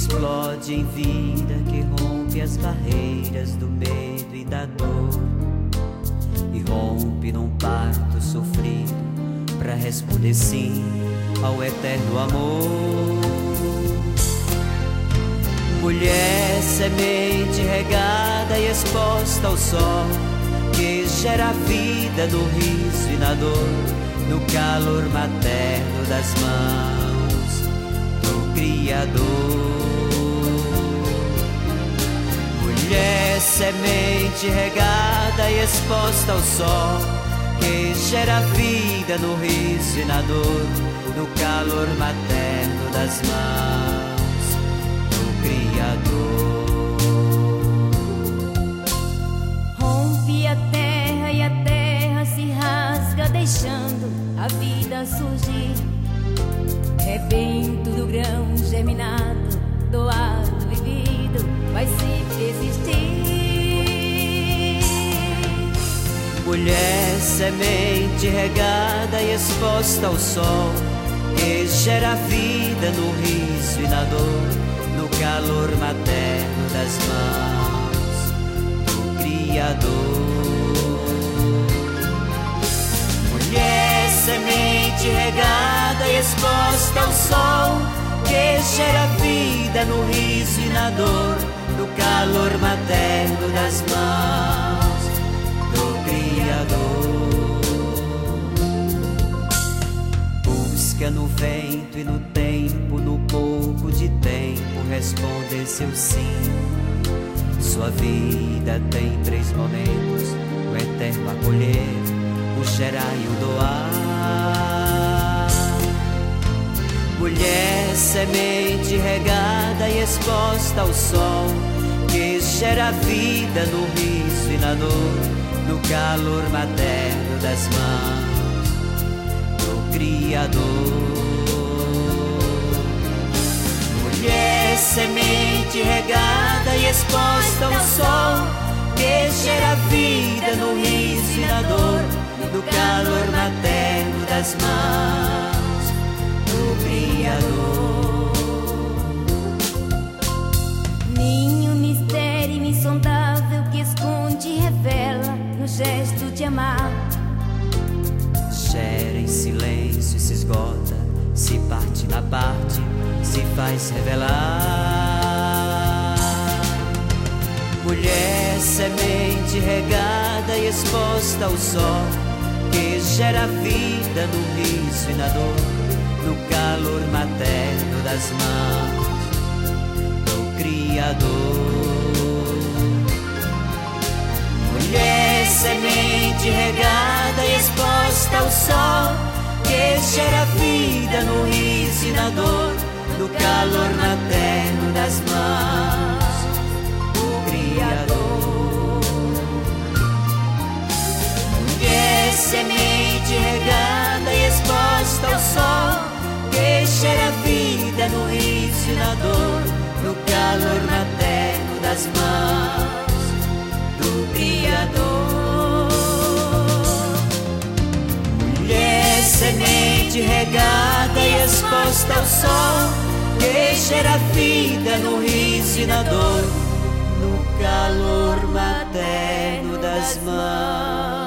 explode em vida, que rompe as barreiras do medo e da dor, e rompe num parto sofrido pra responder sim ao eterno amor. Mulher, semente regada e exposta ao sol, que gera vida no riso e na dor, no calor materno das mãos do Criador. Mulher, semente regada e exposta ao sol, que gera vida no riso e na dor, no calor materno das mãos do Criador. Rompe a terra e a terra se rasga, deixando a vida surgir. Rebento do grão germinado, doado, vivido, vai sempre existir. Mulher, semente regada e exposta ao sol, que gera vida no riso e na dor, no calor materno das mãos do Criador. Mulher, semente regada e exposta ao sol, que gera vida no riso e na dor, no calor materno das mãos do Criador. Busca no vento e no tempo, no pouco de tempo, responder seu sim. Sua vida tem 3 momentos: o eterno acolher, o gerar e o doar. Mulher, semente regada e exposta ao sol, que gera vida no riso e na dor, no calor materno das mãos do Criador. Mulher, semente regada e exposta ao sol, que gera vida no riso e na dor, no calor materno das mãos do Criador. Ninho, mistério insondável que esconde e revela no gesto de amar. Gera em silêncio e se esgota, se parte na parte, se faz revelar. Mulher, semente regada e exposta ao sol, que gera vida no riso e na dor, no calor materno das mãos do Criador. Mulher, semente regada e exposta ao sol, que gera vida no riso e na dor, no calor materno das mãos do Criador. Mulher, semente regada e exposta ao sol, que gera vida no riso e na dor, no calor materno das mãos do Criador. Mulher, semente regada e exposta ao sol, que gera vida no riso e na dor, no calor materno das mãos